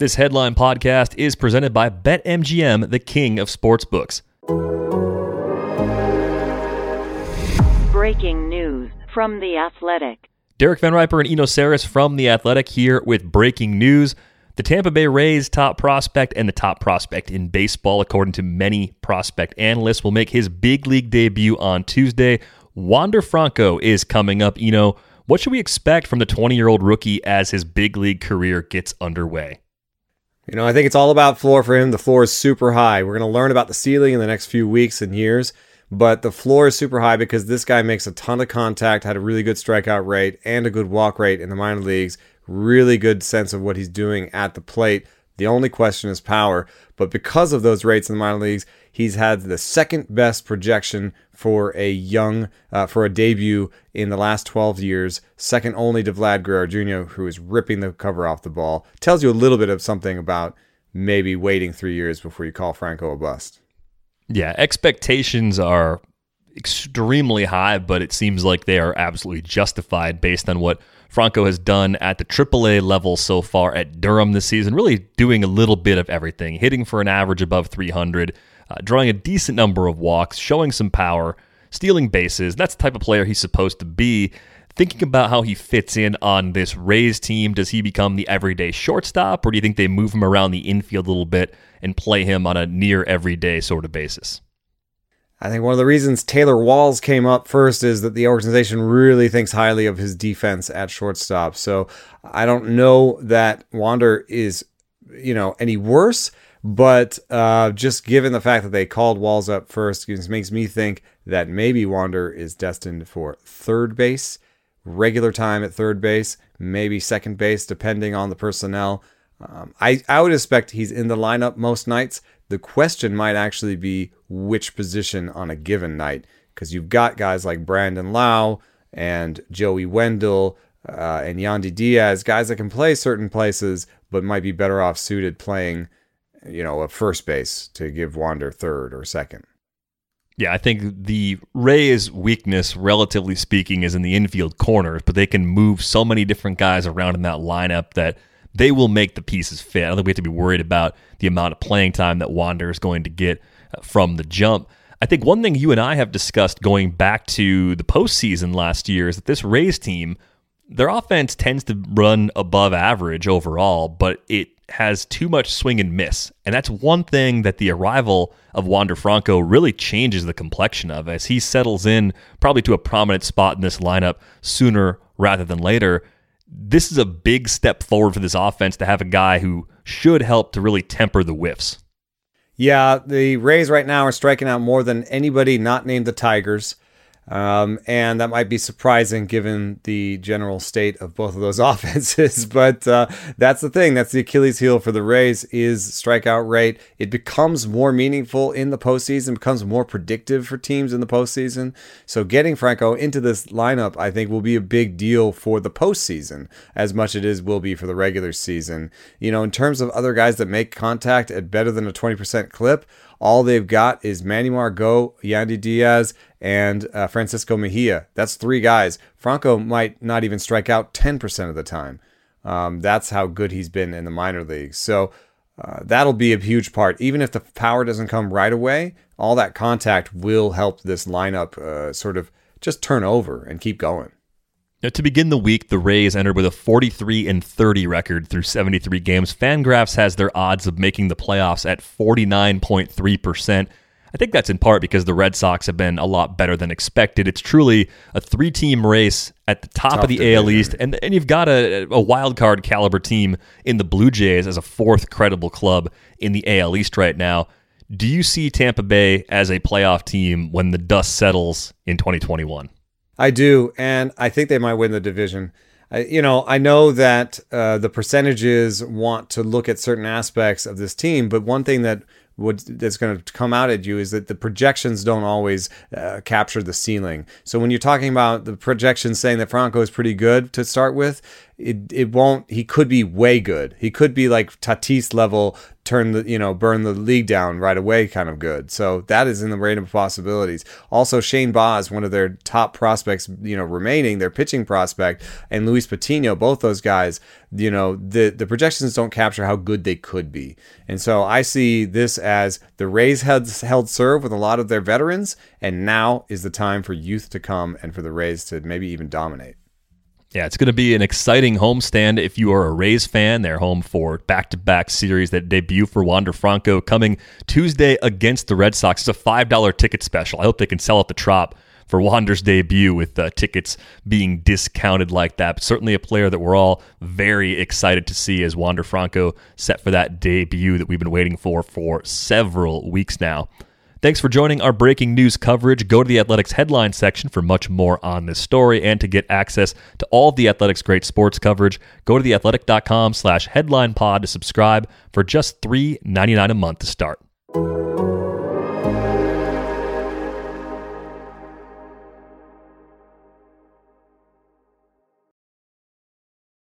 This Headline podcast is presented by BetMGM, the king of sportsbooks. Breaking news from The Athletic. Derek Van Riper and Eno Saris from The Athletic here with breaking news. The Tampa Bay Rays top prospect and the top prospect in baseball, according to many prospect analysts, will make his big league debut on Tuesday. Wander Franco is coming up. Eno, what should we expect from the 20-year-old rookie as his big league career gets underway? I think it's all about floor for him. The floor is super high. We're going to learn about the ceiling in the next few weeks and years, but the floor is super high because this guy makes a ton of contact, had a really good strikeout rate and a good walk rate in the minor leagues. Really good sense of what he's doing at the plate. The only question is power, but because of those rates in the minor leagues, he's had the second best projection for a debut in the last 12 years, second only to Vlad Guerrero Jr., who is ripping the cover off the ball. Tells you a little bit of something about maybe waiting 3 years before you call Franco a bust. Yeah, expectations are extremely high, but it seems like they are absolutely justified based on what Franco has done at the AAA level so far at Durham this season, really doing a little bit of everything, hitting for an average above 300, drawing a decent number of walks, showing some power, stealing bases. That's the type of player he's supposed to be. Thinking about how he fits in on this Rays team, does he become the everyday shortstop, or do you think they move him around the infield a little bit and play him on a near everyday sort of basis? I think one of the reasons Taylor Walls came up first is that the organization really thinks highly of his defense at shortstop. So I don't know that Wander is, any worse, but just given the fact that they called Walls up first, it makes me think that maybe Wander is destined for third base, regular time at third base, maybe second base, depending on the personnel. I would expect he's in the lineup most nights. The question might actually be which position on a given night, because you've got guys like Brandon Lau and Joey Wendell and Yandy Diaz, guys that can play certain places, but might be better off suited playing, a first base to give Wander third or second. Yeah, I think the Rays' weakness, relatively speaking, is in the infield corners, but they can move so many different guys around in that lineup that they will make the pieces fit. I don't think we have to be worried about the amount of playing time that Wander is going to get from the jump. I think one thing you and I have discussed going back to the postseason last year is that this Rays team, their offense tends to run above average overall, but it has too much swing and miss. And that's one thing that the arrival of Wander Franco really changes the complexion of as he settles in probably to a prominent spot in this lineup sooner rather than later. This is a big step forward for this offense to have a guy who should help to really temper the whiffs. Yeah, the Rays right now are striking out more than anybody not named the Tigers. And that might be surprising given the general state of both of those offenses. But that's the thing. That's the Achilles heel for the Rays is strikeout rate. It becomes more meaningful in the postseason, becomes more predictive for teams in the postseason. So getting Franco into this lineup, I think, will be a big deal for the postseason as much as it will be for the regular season. In terms of other guys that make contact at better than a 20% clip, all they've got is Manny Margot, Yandy Diaz, and Francisco Mejia. That's three guys. Franco might not even strike out 10% of the time. That's how good he's been in the minor leagues. So that'll be a huge part. Even if the power doesn't come right away, all that contact will help this lineup sort of just turn over and keep going. Now, to begin the week, the Rays entered with a 43-30 record through 73 games. Fangraphs has their odds of making the playoffs at 49.3%. I think that's in part because the Red Sox have been a lot better than expected. It's truly a three-team race at the top of the AL East, and you've got a wild card caliber team in the Blue Jays as a fourth credible club in the AL East right now. Do you see Tampa Bay as a playoff team when the dust settles in 2021? I do, and I think they might win the division. I know that the percentages want to look at certain aspects of this team, but one thing that's going to come out at you is that the projections don't always capture the ceiling. So when you're talking about the projections saying that Franco is pretty good to start with, it won't. He could be way good. He could be like Tatis level burn the league down right away kind of good. So that is in the range of possibilities. Also, Shane Baz, one of their top prospects, remaining, their pitching prospect, and Luis Patino, both those guys, the projections don't capture how good they could be. And so I see this as the Rays held serve with a lot of their veterans, and now is the time for youth to come and for the Rays to maybe even dominate. Yeah, it's going to be an exciting homestand if you are a Rays fan. They're home for back-to-back series that debut for Wander Franco coming Tuesday against the Red Sox. It's a $5 ticket special. I hope they can sell at the Trop for Wander's debut with tickets being discounted like that. But certainly a player that we're all very excited to see as Wander Franco set for that debut that we've been waiting for several weeks now. Thanks for joining our breaking news coverage. Go to the Athletics headline section for much more on this story, and to get access to all of the Athletics' great sports coverage, go to theathletic.com/headlinepod to subscribe for just $3.99 a month to start.